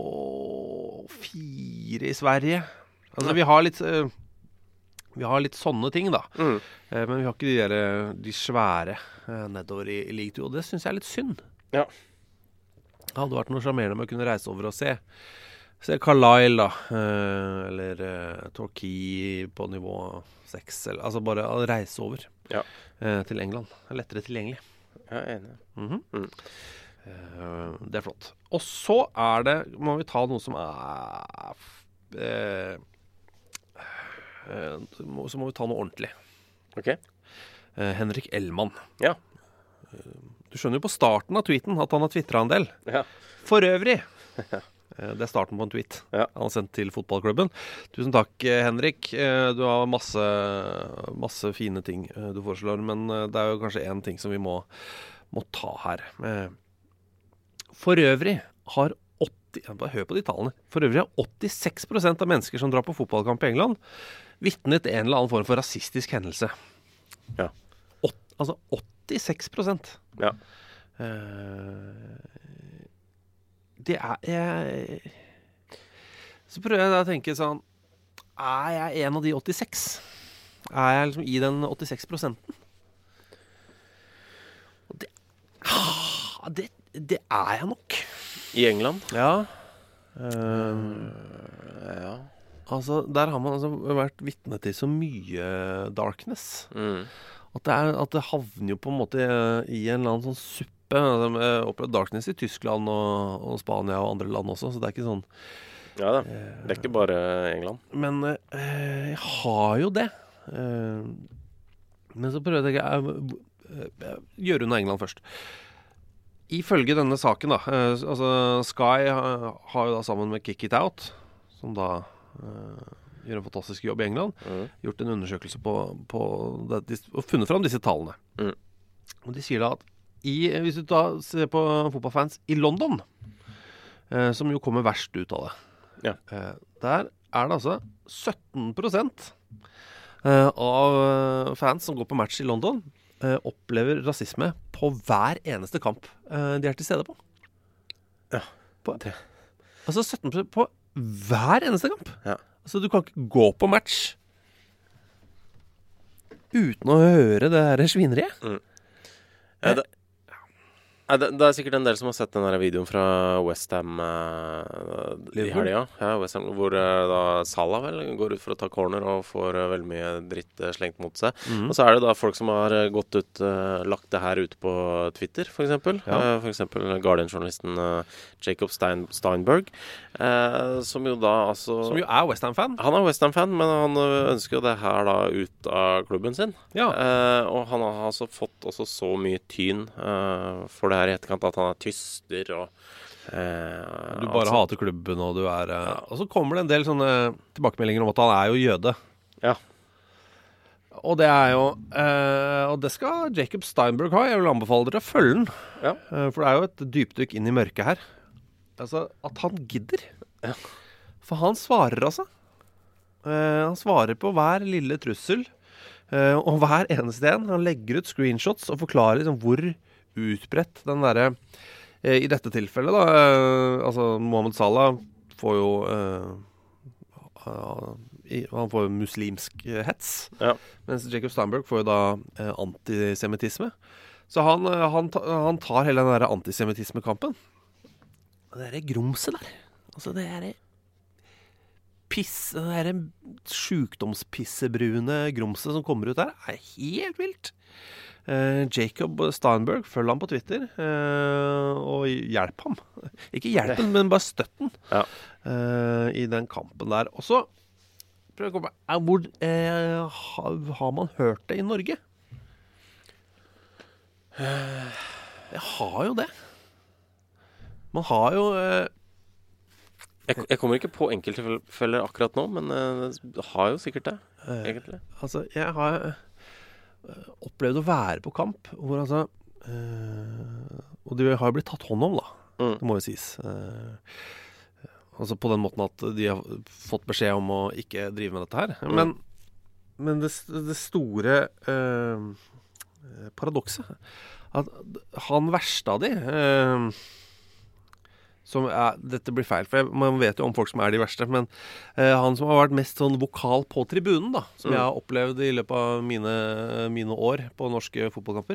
4 i Sverige. Altså vi har litt sånne ting da. Men vi har ikke de svære nedover i League 2, og det synes jeg er litt synd. Ja. Det hadde vært noe charmerende med å kunne reise over og se Carlisle da, eller Torquay på nivå 6, eller, altså bare å reise over til England. Det er lettere tilgjengelig. Jeg er enig. Det er flott. Og så må vi ta noe som så må vi ta noe ordentlig. Ok. Henrik Elman. Ja. Du skjønner jo på starten av tweeten at han har twittret en del. Ja. For øvrig. Det er starten på en tweet han har sendt til fotballklubben. Tusen takk, Henrik. Du har masse fine ting du foreslår, men det er jo kanskje en ting som vi må ta her. For øvrig har bare hør på de tallene. For øvrig har 86% av mennesker som drar på fotballkamp i England vittnet en eller annen form for rasistisk hendelse. Ja. Altså 86%. Ja. Det så prøver jeg da å tenke sånn, er jeg en av de 86? Er jeg liksom i den 86%? Og det er jeg nok. I England? Ja. Altså, der har man vært vitne til så mye darkness. At det havner jo på en måte i en eller annen sånn suppe. Jeg opplevde darkness i Tyskland og Spania og andre land også, så det er ikke sånn. Ja da, det er ikke bare England. Men jeg har jo det. Men så prøver jeg å gjøre unna England først. Ifølge denne saken da, altså Sky har jo da sammen med Kick It Out, som da gjør en fantastisk jobb i England, gjort en undersøkelse på det, og funnet fram disse tallene. Og de sier da at hvis du da ser på fotballfans i London, som jo kommer verst ut av det, der er det altså 17% av fans som går på match i London, opplever rasisme på hver eneste kamp de er til stede på. Altså 17% på hver eneste kamp. Altså du kan ikke gå på match uten å høre det her svineriet. Det er sikkert en del som har sett den der videoen fra West Ham i helga. Ja, West Ham, hvor da Salah vel går ut for å ta corner og får veldig mye dritt slengt mot seg. Og så er det da folk som har gått ut, lagt det her ut på Twitter, for eksempel. For eksempel Guardian-journalisten Jacob Steinberg, som jo da altså... Som jo er West Ham-fan. Han er West Ham-fan, men han ønsker jo det her da ut av klubben sin. Og han har altså fått også så mye tyn for det her i etterkant, at han er tyster og du bare hater klubben, og du er og så kommer det en del sånne tilbakemeldinger om at han er jo jøde. Og det er jo og det skal Jacob Steinberg ha. Jeg vil anbefale dere å følge den, for det er jo et dypdykk inn i mørket her. Altså, at han gidder. For han svarer altså. Han svarer på hver lille trussel, og hver eneste en. Han legger ut screenshots og forklarer liksom hvor utbredt den derre i dette tilfellet da, altså Mohammed Salah får jo han får jo muslimsk hets, mens Jacob Steinberg får jo da antisemittisme. Så han tar hele den der antisemittismekampen. Det er grumset der. Altså det er det der sjukdomspissebrune grumset som kommer ut der, er helt vilt. Jacob Steinberg, følg ham på Twitter og hjelp ham. Ikke hjelp ham, men bare støtt den i den kampen der. Og så prøv å komme hvor har man hørt det i Norge? Jeg har jo det. Man har jo jeg kommer ikke på enkelttilfeller akkurat nå, men jeg har jo sikkert det, egentlig. Altså, jeg har opplevd å være på kamp hvor altså og de har jo blitt tatt hånd om da, det må jo sies, altså på den måten at de har fått beskjed om å ikke drive med dette her, men det store paradokset at han verste av de som dette blir feil, for man vet jo om folk som er de verste, men han som har vært mest sånn vokal på tribunen da, som jeg har opplevd i løpet av mine år på norske fotballkamper,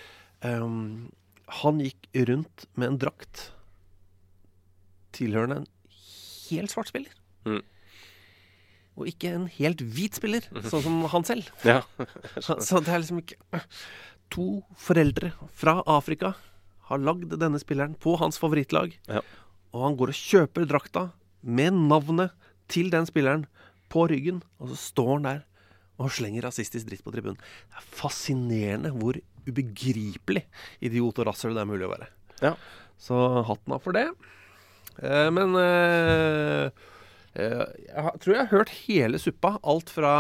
han gikk rundt med en drakt tilhørende en helt svart spiller. Og ikke en helt hvit spiller, sånn som han selv. Så det er liksom ikke... 2 foreldre fra Afrika har lagd denne spilleren på hans favorittlag, og han går og kjøper drakta med navnet til den spilleren på ryggen, og så står han der og slenger rasistisk dritt på tribunen. Det er fascinerende hvor ubegripelig idiot og rasshøl det er mulig å være. Så hatten av for det. Men jeg tror jeg har hørt hele suppa, alt fra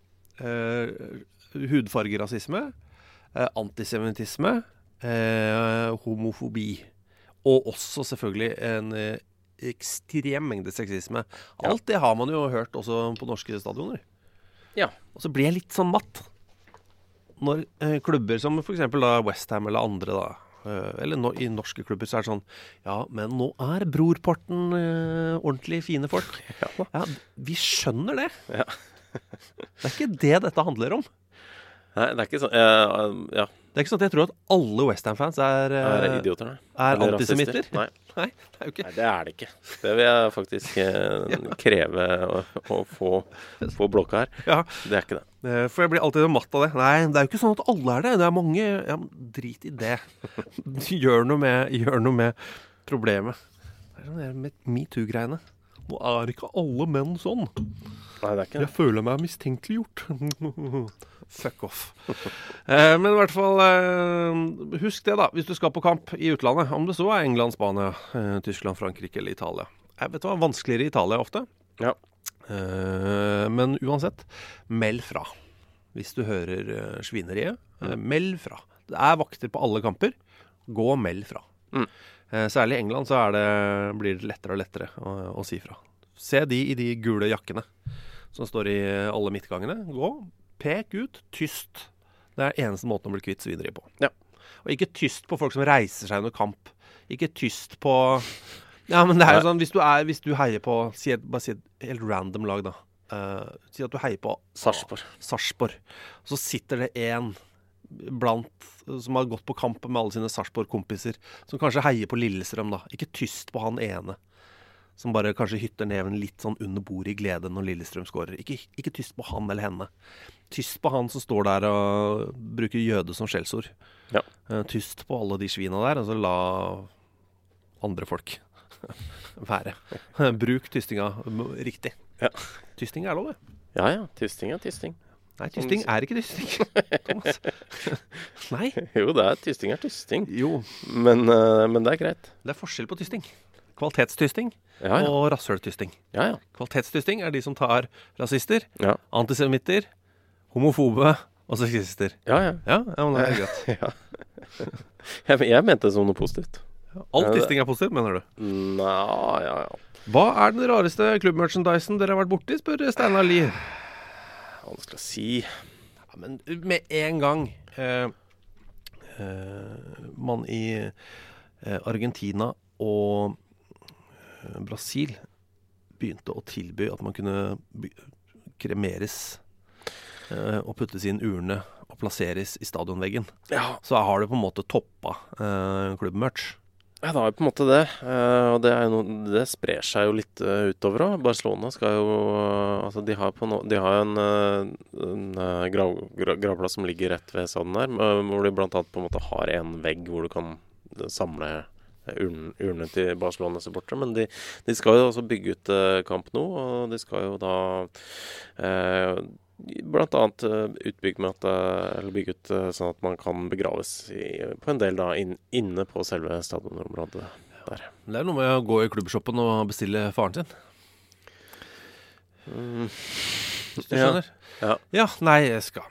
hudfargerasisme, antisemittisme, homofobi, og også selvfølgelig en ekstrem mengde sexisme. Alt det har man jo hørt også på norske stadioner. Og så blir jeg litt sånn matt når klubber som for eksempel da West Ham eller andre da, eller i norske klubber så er det sånn, men nå er brorparten ordentlig fine folk. Vi skjønner det. Det er ikke det dette handler om. Nei, det er ikke sånn, Det er ikke sånn at jeg tror at alle West Ham-fans er idioter, er antisemitter. Nei, det er jo ikke. Nei, det er det ikke. Det vil jeg faktisk kreve å få blokka her. Det er ikke det. For jeg blir alltid matt av det. Nei, det er jo ikke sånn at alle er det. Det er mange, drit i det. Gjør noe med problemet. Det er sånn der med MeToo-greiene. Nå er ikke alle menn sånn. Nei, det er ikke det. Jeg føler meg mistenkeliggjort. Fuck off. Men i hvert fall husk det da, hvis du skal på kamp i utlandet, om det så er England, Spania, Tyskland, Frankrike eller Italia. Jeg vet hva, vanskeligere i Italia ofte. Men uansett, meld fra. Hvis du hører svineriet, meld fra. Det vakter på alle kamper. Gå og meld fra. Særlig i England så blir det lettere og lettere å si fra. Se de i de gule jakkene som står i alle midtgangene. Gå, pek ut, tyst. Det eneste måten å bli kvitt svineriet på. Ja. Og ikke tyst på folk som reiser seg under kamp. Ikke tyst på... Ja, men det jo sånn, hvis du heier på, bare si et helt random lag da. Si at du heier på Sarpsborg. Så sitter det en som har gått på kamp med alle sine Sarpsborg-kompiser, som kanskje heier på Lillestrøm da. Ikke tyst på han ene, som bare kanskje hytter neven litt sånn under bordet i glede når Lillestrøm skårer. Ikke tyst på han eller henne. Tyst på han som står der og bruker jøde som skjellsord. Ja. Tyst på alle de svina der, og så la andre folk være. Bruk tystinga riktig. Ja. Tysting lov, det. Ja, tysting tysting. Nei, tysting ikke tysting. Thomas. Nei. Jo, tysting tysting. Jo. Men det greit. Det forskjell på tysting. Kvalitetstysting og rasshøltysting. Ja. Kvalitetstysting de som tar rasister, antisemitter, homofobe og sexister. Ja, men det greit. Ja. Jeg mente det som noe positivt. All tysting positivt, mener du? Nei, ja. Hva den rareste klubbmerchandisen dere har vært borti, spør Steinar Lie. Hva skal jeg si? Ja, men med en gang man i Argentina og Brasil begynte å tilby at man kunne kremeres og puttes i en urne og plasseres i stadionveggen, så har det på en måte toppa klubbmerch. Ja, det på en måte det, og det sprer seg jo litt utover også. Barcelona skal jo, altså de har en gravplass som ligger rett ved stadion der, hvor de blant annet på en måte har en vegg hvor du kan samle urne til Barcelona-supportere, men de skal jo også bygge ut Camp Nou, og de skal jo da blant annet bygge ut sånn at man kan begraves på en del da inne på selve stadionområdet der. Det noe med å gå i klubbshoppen og bestille faren sin. Hvis du skjønner. Ja, nei, jeg skal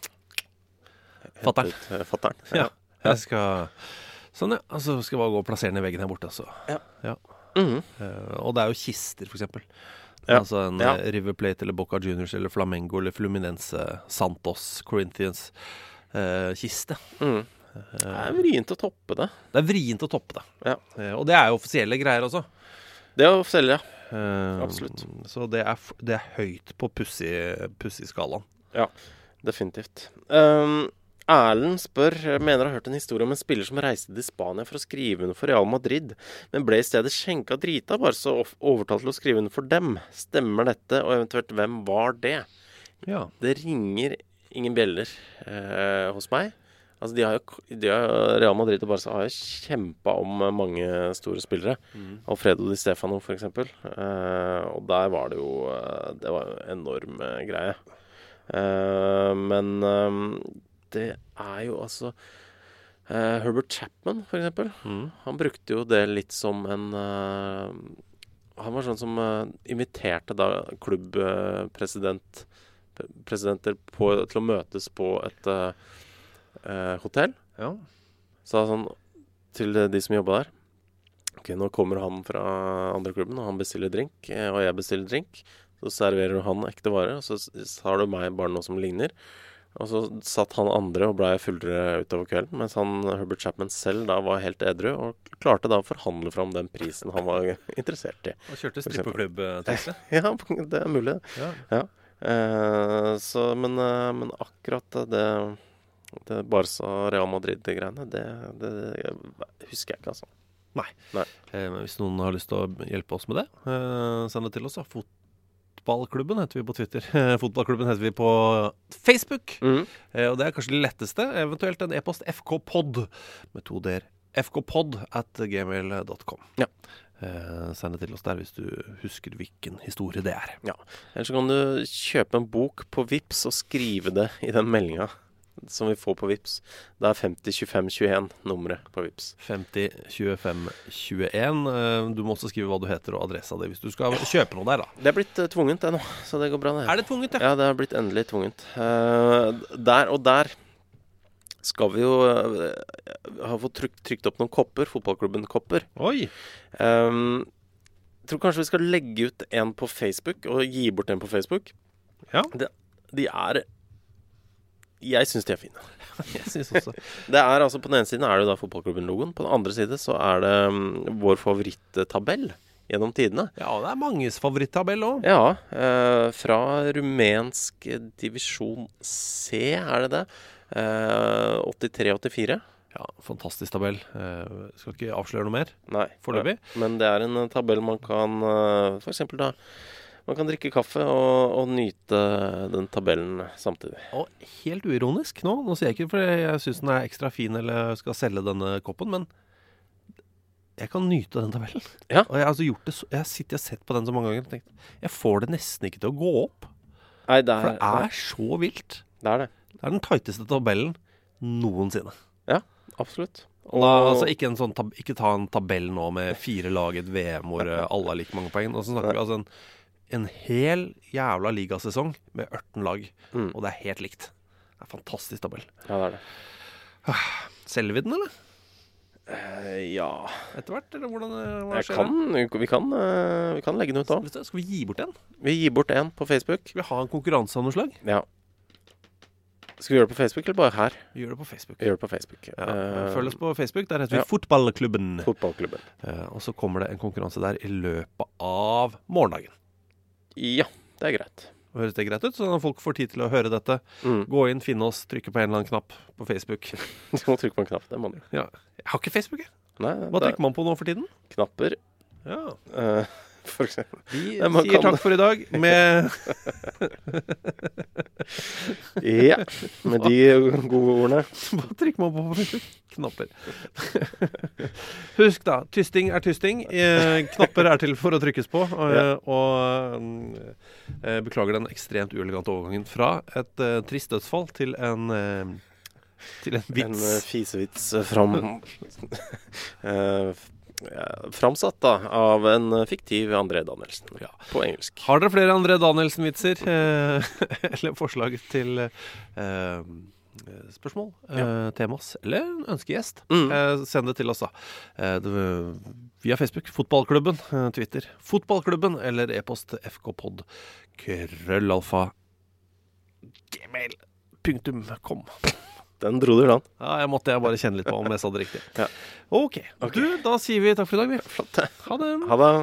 Fatteren. Ja, jeg skal sånn, altså skal jeg bare gå og plassere den i veggen her borte, altså. Ja. Og det jo kister, for eksempel. Altså en River Plate eller Boca Juniors eller Flamengo eller Fluminense, Santos, Corinthians kiste. Det vrient å toppe det. Det vrient å toppe det. Ja. Og det jo offisielle greier også. Det offisielle, ja. Absolutt. Så det høyt på pussig-skalaen. Ja, definitivt. Erlend spør, mener har hørt en historie om en spiller som reiste til Spania for å skrive under for Real Madrid, men ble i stedet skjenka drita, bare så overtalt til å skrive under for dem. Stemmer dette, og eventuelt hvem var det? Ja. Det ringer ingen bjeller hos meg. Altså Real Madrid og Barca har jo kjempet om mange store spillere. Alfredo Di Stefano for eksempel. Og der var det jo en enorm greie. Men det jo altså Herbert Chapman for eksempel. Han brukte jo det litt som en han var sånn som inviterte da klubbpresidenter til å møtes på et hotell. Ja. Sa sånn til de som jobbet der: ok, nå kommer han fra andre klubben, og han bestiller drink, og jeg bestiller drink. Så serverer han ekte varer, og så har du meg bare noe som ligner. Og så satt han andre og ble fullere utover kvelden, mens Herbert Chapman selv da var helt edru, og klarte da å forhandle fram den prisen han var interessert i. Og kjørte strippeklubb-tekste? Ja, det mulig. Ja. Men akkurat det Barca Real Madrid-greiene, det husker jeg ikke, altså. Nei. Hvis noen har lyst til å hjelpe oss med det, send det til oss da. Fotballklubben heter vi på Twitter. Fotballklubben heter vi på Facebook. Og det kanskje det letteste. Eventuelt en e-post fkpod med 2 d-er. fkpod@gmail.com. Ja. Send det til oss der hvis du husker hvilken historie det Ja. Ellers så kan du kjøpe en bok på Vipps og skrive det i den meldinga. som vi får på Vips. Det 502521 nummeret på Vips. 502521. Du må også skrive hva du heter og adressa di hvis du skal kjøpe noe der, da. Det blitt tvungent det nå, så det går bra det. Det tvungent, ja? Ja, det blitt endelig tvungent. Der skal vi jo ha fått trykt opp noen kopper, fotballklubben-kopper. Oi! Jeg tror kanskje vi skal legge ut en på Facebook, og gi bort en på Facebook. Ja. Jeg synes de fine. Jeg synes også. Det altså, på den ene siden det jo da fotballklubben-logoen. På den andre siden så det vår favoritttabell gjennom tidene. Ja, det manges favoritttabell også. Ja, fra rumensk divisjon C det. 83-84. Ja, fantastisk tabell. Skal ikke avsløre noe mer? Nei. Foreløpig. Men det en tabell man kan, for eksempel da, man kan drikke kaffe og nyte den tabellen samtidig. Og helt uironisk nå sier jeg ikke for jeg synes den ekstra fin eller skal selge denne koppen, men jeg kan nyte den tabellen. Ja. Og jeg har gjort det, jeg har sett på den så mange ganger og tenkt, jeg får det nesten ikke til å gå opp. Nei, for det så vilt. Det det. Det den tighteste tabellen noensinne. Ja, absolutt. Og da, altså ikke ta en tabell nå med 4 lag i et VM hvor alle har like mange poeng. Og så snakker vi altså en hel jævla ligasesong med 18 lag. Og det helt likt. Det en fantastisk tabell. Ja, det det. Selger vi den, eller? Ja. Etter hvert, eller hvordan vi kan legge den ut da. Skal vi gi bort en? Vi gir bort en på Facebook. Skal vi ha en konkurranse av noe slag? Ja. Skal vi gjøre det på Facebook, eller bare her? Vi gjør det på Facebook. Vi gjør det på Facebook. Ja, følg oss på Facebook, der heter vi Fotballklubben. Fotballklubben. Og så kommer det en konkurranse der i løpet av morgendagen. Ja, det greit. Høres det greit ut? Så når folk får tid til å høre dette, gå inn, finne oss, trykke på en eller annen knapp på Facebook. Du må trykke på en knapp, det må du. Ja, jeg har ikke Facebook, jeg. Nei, hva trykker man på nå for tiden? Knapper. Ja. For eksempel. Vi sier takk for i dag med ja, med de gode ordene. Hva trykker man på Facebook? Knapper. Husk da, tysting tysting. Knapper til for å trykkes på. Og beklager den ekstremt uelegante overgangen fra et trist dødsfall til en vits. En fisevits framsatt da, av en fiktiv André Danielsen på engelsk. Har dere flere André Danielsen-vitser eller forslag til spørsmål, temas eller ønskegjest? Send det til oss da. Via Facebook, Fotballklubben, Twitter, Fotballklubben eller e-post fkpod@gmail.com. Den dro du da. Ja, jeg måtte bare kjenne litt på om jeg sa det riktig. Ja. Ok, du, da sier vi takk for i dag. Flott. Ha det. Ha det.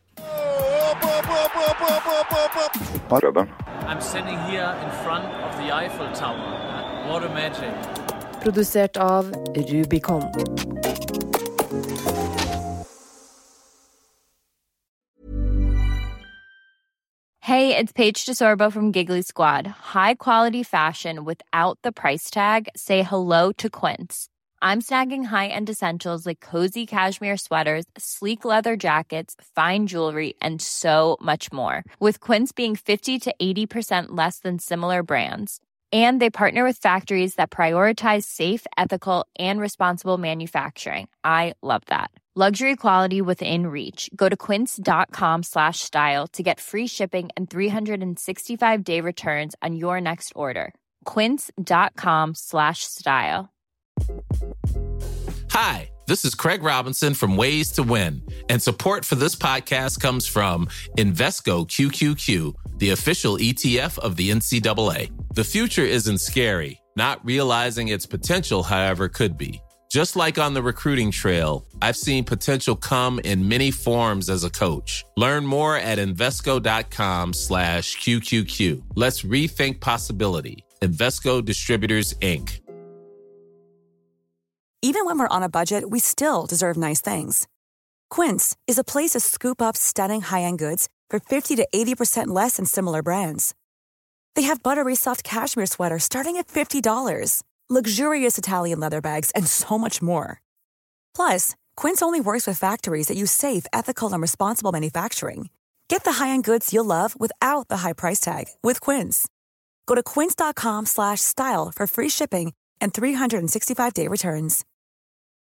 I'm sitting here in front of the Eiffel Tower. What a magic. Produsert av Rubicon. Hey, it's Paige DeSorbo from Giggly Squad. High quality fashion without the price tag. Say hello to Quince. I'm snagging high-end essentials like cozy cashmere sweaters, sleek leather jackets, fine jewelry, and so much more. With Quince being 50 to 80% less than similar brands. And they partner with factories that prioritize safe, ethical, and responsible manufacturing. I love that. Luxury quality within reach. Go to quince.com/style to get free shipping and 365-day returns on your next order. Quince.com/style. Hi, this is Craig Robinson from Ways to Win, and support for this podcast comes from Invesco QQQ, the official ETF of the NCAA. The future isn't scary. Not realizing its potential, however, could be. Just like on the recruiting trail, I've seen potential come in many forms as a coach. Learn more at Invesco.com/QQQ. Let's rethink possibility. Invesco Distributors, Inc. Even when we're on a budget, we still deserve nice things. Quince is a place to scoop up stunning high-end goods for 50 to 80% less than similar brands. They have buttery soft cashmere sweaters starting at $50, luxurious Italian leather bags, and so much more. Plus, Quince only works with factories that use safe, ethical, and responsible manufacturing. Get the high-end goods you'll love without the high price tag with Quince. Go to quince.com/style for free shipping and 365-day returns.